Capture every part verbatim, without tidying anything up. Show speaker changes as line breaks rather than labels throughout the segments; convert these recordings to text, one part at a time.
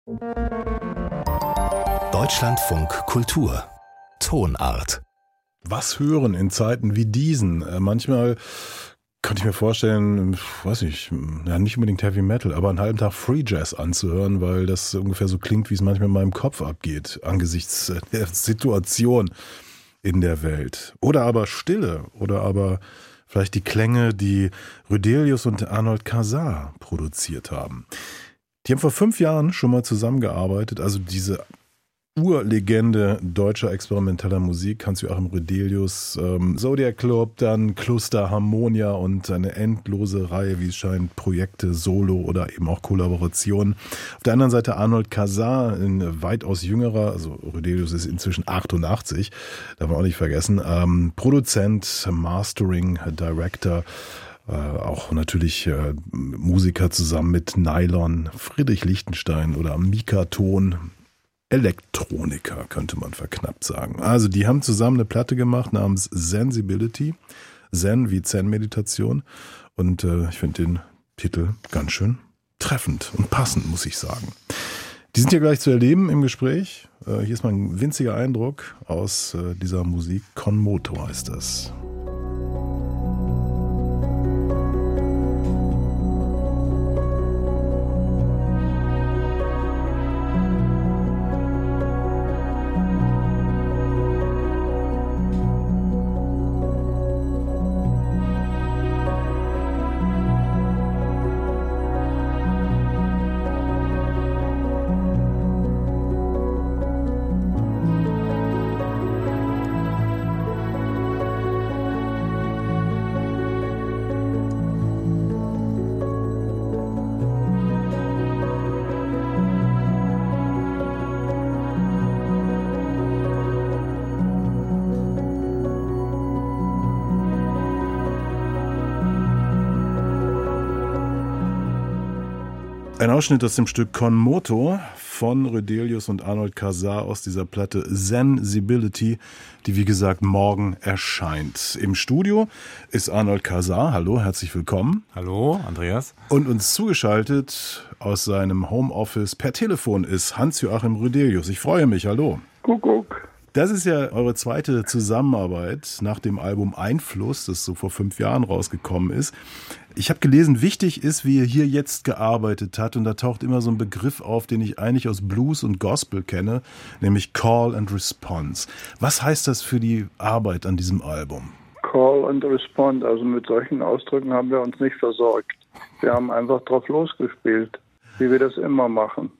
Deutschlandfunk Kultur Tonart.
Was hören in Zeiten wie diesen? Äh, manchmal könnte ich mir vorstellen, weiß ich, ja, nicht unbedingt Heavy Metal, aber einen halben Tag Free Jazz anzuhören, weil das ungefähr so klingt, wie es manchmal in meinem Kopf abgeht, angesichts der Situation in der Welt. Oder aber Stille, oder aber vielleicht die Klänge, die Rydelius und Arnold Casar produziert haben. Die haben vor fünf Jahren schon mal zusammengearbeitet, also diese Urlegende deutscher experimenteller Musik, Hans-Joachim Rydelius, ähm, Zodiac Club, dann Cluster Harmonia und eine endlose Reihe, wie es scheint, Projekte, Solo oder eben auch Kollaborationen. Auf der anderen Seite Arnold Casar, ein weitaus jüngerer, also Rydelius ist inzwischen achtundachtzig, darf man auch nicht vergessen, ähm, Produzent, Mastering, Director, Äh, auch natürlich äh, Musiker zusammen mit Nylon, Friedrich Lichtenstein oder Mika-Ton, Elektroniker könnte man verknappt sagen. Also die haben zusammen eine Platte gemacht namens Sensibility, Zen wie Zen-Meditation, und äh, ich finde den Titel ganz schön treffend und passend, muss ich sagen. Die sind hier gleich zu erleben im Gespräch. Äh, hier ist mal ein winziger Eindruck aus äh, dieser Musik. Con moto heißt das. Ein Ausschnitt aus dem Stück Con moto von Rydelius und Arnold Casar aus dieser Platte Sensibility, die wie gesagt morgen erscheint. Im Studio ist Arnold Casar. Hallo, herzlich willkommen.
Hallo, Andreas.
Und uns zugeschaltet aus seinem Homeoffice per Telefon ist Hans-Joachim Rydelius. Ich freue mich, hallo.
Kuckuck.
Das ist ja eure zweite Zusammenarbeit nach dem Album Einfluss, das so vor fünf Jahren rausgekommen ist. Ich habe gelesen, wichtig ist, wie ihr hier jetzt gearbeitet habt, und da taucht immer so ein Begriff auf, den ich eigentlich aus Blues und Gospel kenne, nämlich Call and Response. Was heißt das für die Arbeit an diesem Album?
Call and Respond, also mit solchen Ausdrücken haben wir uns nicht versorgt. Wir haben einfach drauf losgespielt, wie wir das immer machen,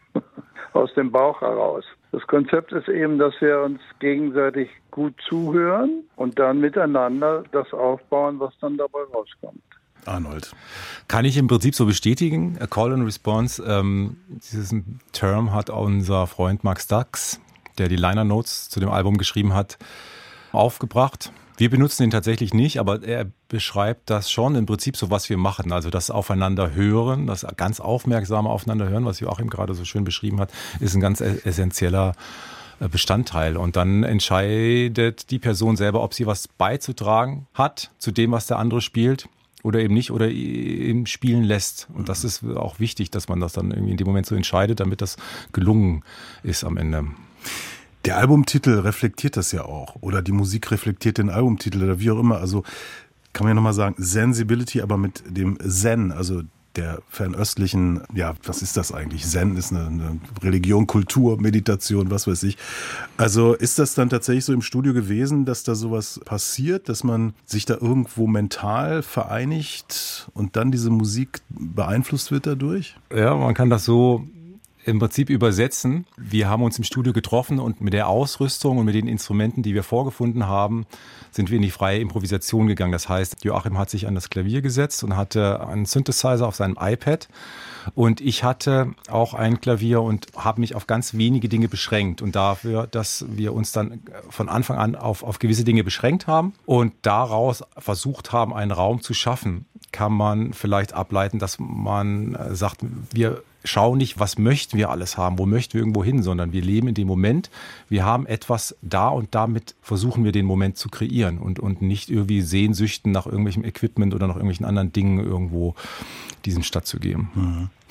aus dem Bauch heraus. Das Konzept ist eben, dass wir uns gegenseitig gut zuhören und dann miteinander das aufbauen, was dann dabei rauskommt.
Arnold.
Kann ich im Prinzip so bestätigen. A Call and Response, ähm, diesen Term hat unser Freund Max Dux, der die Liner Notes zu dem Album geschrieben hat, aufgebracht. Wir benutzen ihn tatsächlich nicht, aber er beschreibt das schon im Prinzip so, was wir machen. Also das Aufeinander hören, das ganz aufmerksame Aufeinander hören, was Joachim gerade so schön beschrieben hat, ist ein ganz essentieller Bestandteil. Und dann entscheidet die Person selber, ob sie was beizutragen hat zu dem, was der andere spielt, oder eben nicht, oder eben spielen lässt. Und das ist auch wichtig, dass man das dann irgendwie in dem Moment so entscheidet, damit das gelungen ist am Ende.
Der Albumtitel reflektiert das ja auch. Oder die Musik reflektiert den Albumtitel oder wie auch immer. Also kann man ja nochmal sagen, Sensibility, aber mit dem Zen, also der fernöstlichen, ja, was ist das eigentlich? Zen ist eine, eine Religion, Kultur, Meditation, was weiß ich. Also ist das dann tatsächlich so im Studio gewesen, dass da sowas passiert, dass man sich da irgendwo mental vereinigt und dann diese Musik beeinflusst wird dadurch?
Ja, man kann das so im Prinzip übersetzen. Wir haben uns im Studio getroffen und mit der Ausrüstung und mit den Instrumenten, die wir vorgefunden haben, sind wir in die freie Improvisation gegangen. Das heißt, Joachim hat sich an das Klavier gesetzt und hatte einen Synthesizer auf seinem iPad. Und ich hatte auch ein Klavier und habe mich auf ganz wenige Dinge beschränkt. Und dafür, dass wir uns dann von Anfang an auf, auf gewisse Dinge beschränkt haben und daraus versucht haben, einen Raum zu schaffen, kann man vielleicht ableiten, dass man sagt, wir schauen nicht, was möchten wir alles haben, wo möchten wir irgendwo hin, sondern wir leben in dem Moment. Wir haben etwas da und damit versuchen wir den Moment zu kreieren und, und nicht irgendwie Sehnsüchten nach irgendwelchem Equipment oder nach irgendwelchen anderen Dingen irgendwo diesen stattzugeben.
Mhm.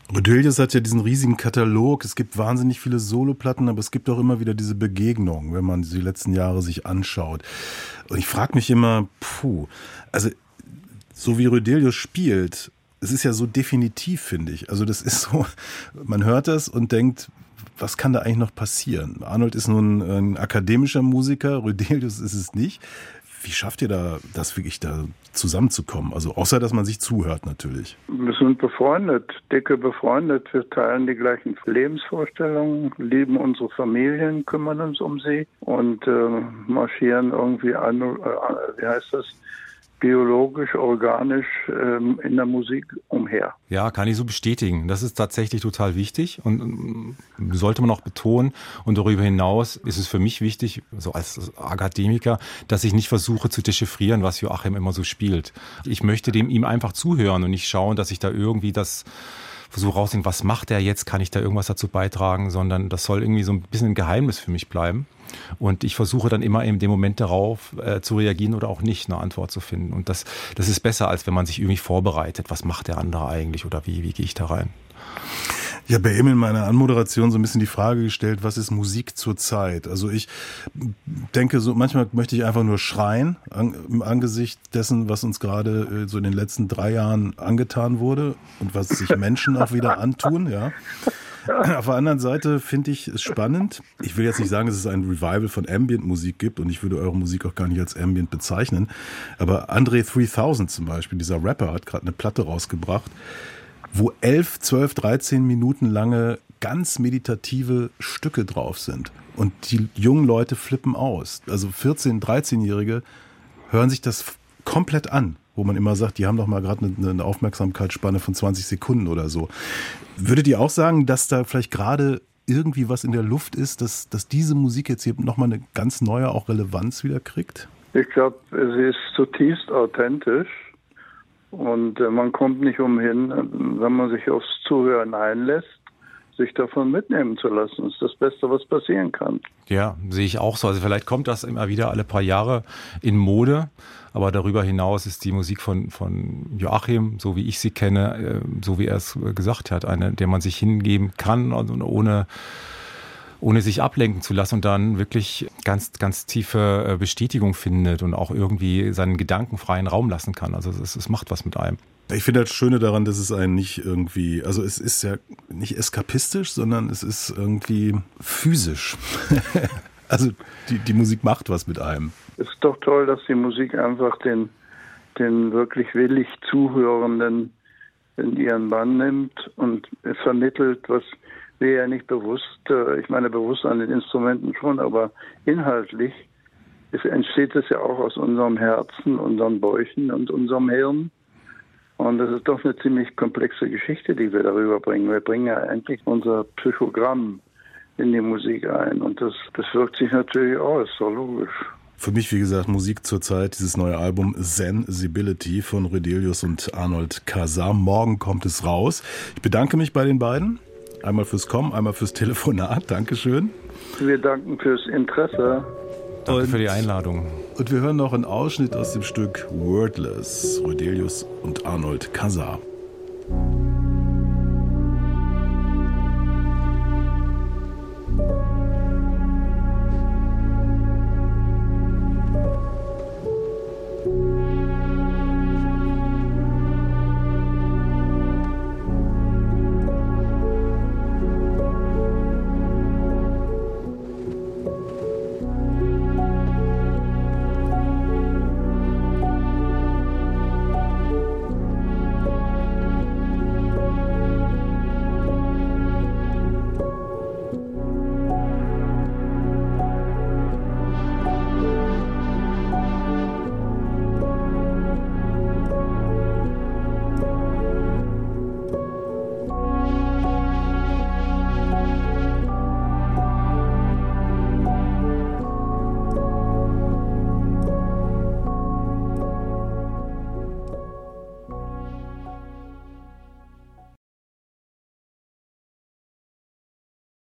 Rödelius hat ja diesen riesigen Katalog. Es gibt wahnsinnig viele Soloplatten, aber es gibt auch immer wieder diese Begegnungen, wenn man die letzten Jahre sich anschaut. Und ich frage mich immer, puh, also so wie Rödelius spielt, es ist ja so definitiv, finde ich. Also das ist so, man hört das und denkt, was kann da eigentlich noch passieren? Arnold ist nun ein akademischer Musiker, Rödelius ist es nicht. Wie schafft ihr da, das wirklich da zusammenzukommen? Also außer, dass man sich zuhört natürlich.
Wir sind befreundet, dicke befreundet. Wir teilen die gleichen Lebensvorstellungen, lieben unsere Familien, kümmern uns um sie und äh, marschieren irgendwie an, äh, wie heißt das, biologisch, organisch ähm, in der Musik umher.
Ja, kann ich so bestätigen. Das ist tatsächlich total wichtig und ähm, sollte man auch betonen. Und darüber hinaus ist es für mich wichtig, so als Akademiker, dass ich nicht versuche zu dechiffrieren, was Joachim immer so spielt. Ich möchte dem ihm einfach zuhören und nicht schauen, dass ich da irgendwie das versuche rauszufinden, was macht er jetzt, kann ich da irgendwas dazu beitragen, sondern das soll irgendwie so ein bisschen ein Geheimnis für mich bleiben. Und ich versuche dann immer in dem Moment darauf äh, zu reagieren oder auch nicht eine Antwort zu finden. Und das, das ist besser, als wenn man sich irgendwie vorbereitet. Was macht der andere eigentlich oder wie, wie gehe ich da rein?
Ich habe ja eben in meiner Anmoderation so ein bisschen die Frage gestellt, was ist Musik zur Zeit? Also ich denke, so manchmal möchte ich einfach nur schreien an, im Angesicht dessen, was uns gerade äh, so in den letzten drei Jahren angetan wurde und was sich Menschen auch wieder antun, ja. Auf der anderen Seite finde ich es spannend. Ich will jetzt nicht sagen, dass es ein Revival von Ambient-Musik gibt und ich würde eure Musik auch gar nicht als Ambient bezeichnen. Aber Andre dreitausend zum Beispiel, dieser Rapper, hat gerade eine Platte rausgebracht, wo elf, zwölf, dreizehn Minuten lange ganz meditative Stücke drauf sind. Und die jungen Leute flippen aus. Also vierzehn-, dreizehnjährige hören sich das komplett an, wo man immer sagt, die haben doch mal gerade eine, eine Aufmerksamkeitsspanne von zwanzig Sekunden oder so. Würdet ihr auch sagen, dass da vielleicht gerade irgendwie was in der Luft ist, dass, dass diese Musik jetzt hier nochmal eine ganz neue auch Relevanz wieder kriegt?
Ich glaube, sie ist zutiefst authentisch und äh, man kommt nicht umhin, wenn man sich aufs Zuhören einlässt, sich davon mitnehmen zu lassen. Das ist das Beste, was passieren kann.
Ja, sehe ich auch so. Also vielleicht kommt das immer wieder alle paar Jahre in Mode, aber darüber hinaus ist die Musik von, von Joachim, so wie ich sie kenne, so wie er es gesagt hat, eine, der man sich hingeben kann, also ohne, ohne sich ablenken zu lassen und dann wirklich ganz, ganz tiefe Bestätigung findet und auch irgendwie seinen Gedanken freien Raum lassen kann. Also es, es macht was mit einem.
Ich finde das Schöne daran, dass es einen nicht irgendwie, also es ist ja nicht eskapistisch, sondern es ist irgendwie physisch. Also die, die Musik macht was mit einem.
Es ist doch toll, dass die Musik einfach den, den wirklich willig Zuhörenden in ihren Bann nimmt und vermittelt, was wir ja nicht bewusst, ich meine bewusst an den Instrumenten schon, aber inhaltlich es entsteht es ja auch aus unserem Herzen, unseren Bäuchen und unserem Hirn. Und das ist doch eine ziemlich komplexe Geschichte, die wir darüber bringen. Wir bringen ja eigentlich unser Psychogramm in die Musik ein. Und das, das wirkt sich natürlich aus, so logisch.
Für mich, wie gesagt, Musik zur Zeit, dieses neue Album Zensibility von Rödelius und Arnold Kazar. Morgen kommt es raus. Ich bedanke mich bei den beiden. Einmal fürs Kommen, einmal fürs Telefonat. Dankeschön.
Wir danken fürs Interesse.
Danke
und,
für die Einladung.
Und wir hören noch einen Ausschnitt aus dem Stück Wordless, Rödelius und Arnold Kazar.